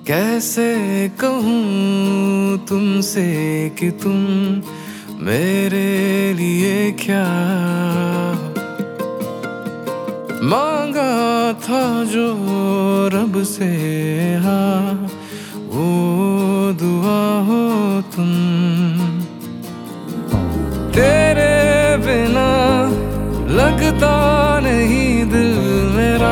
कैसे कहूँ तुमसे कि तुम मेरे लिए क्या मांगा था जो रब से, हाँ वो दुआ हो तुम। तेरे बिना लगता नहीं दिल मेरा,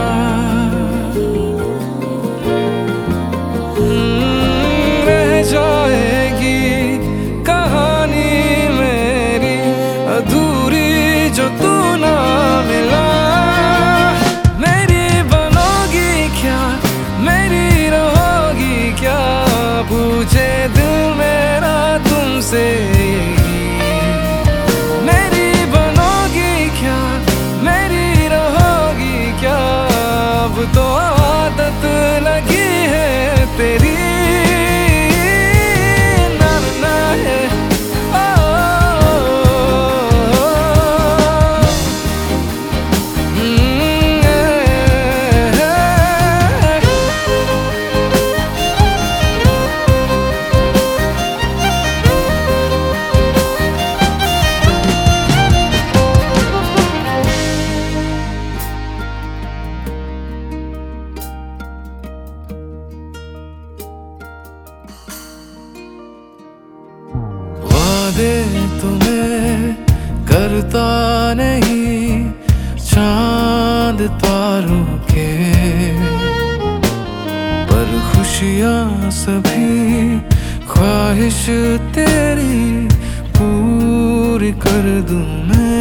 रह जाएगी कहानी मेरी अधूरी जो तू ना मिला। मेरी बनोगी क्या, मेरी रहोगी क्या, पूछे दिल मेरा तुमसे। मेरी बनोगी क्या, मेरी रहोगी क्या, अब तो आदत लगी है तेरी। वादे तुम्हें करता नहीं चांद तारों के, पर खुशियाँ सभी ख्वाहिश तेरी पूरी कर दूं मैं।